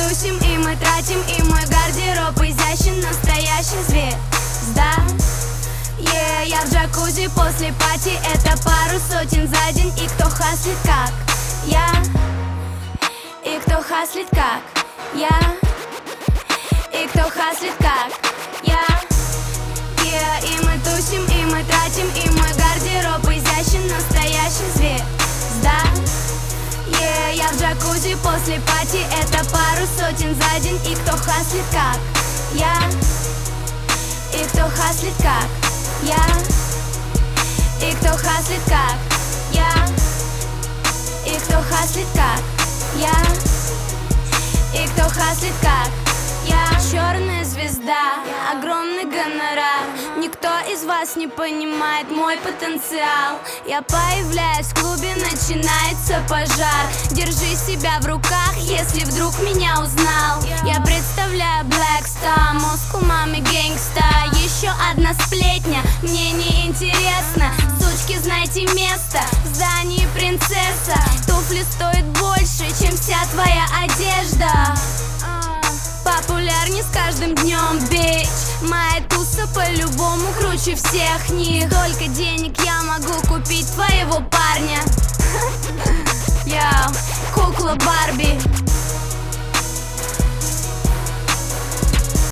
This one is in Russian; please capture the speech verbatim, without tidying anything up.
тусим, и мы тратим, и мой гардероб изящен, настоящий звезда. Yeah, я в джакузи после пати, это пару сотен за день. И кто хаслит как я, и кто хаслит как я, и кто хаслит как я. Yeah, и мы тусим, и мы тратим, и мой гардероб изящен, настоящий звезда. Yeah, я в джакузи после пати, это пару сотен за день. И кто хаслит как я, и кто хаслит как я, и кто хаслит как я, и кто хаслит как я, и кто хаслит как я. Черная звезда, огромный гонорар. Никто из вас не понимает мой потенциал. Я появляюсь в клубе, начинается пожар. Держи себя в руках, если вдруг меня узнал. Я представляю Black Star, Moscow Mami Gangsta. Еще одна сплетня, мне не интересно. Сучки, знайте место, в здании принцесса. Туфли стоят больше, чем вся твоя одежда. Популярней с каждым днем, бич. Моя туса по-любому круче всех них. Столько денег я могу купить твоего парня. Я кукла Барби.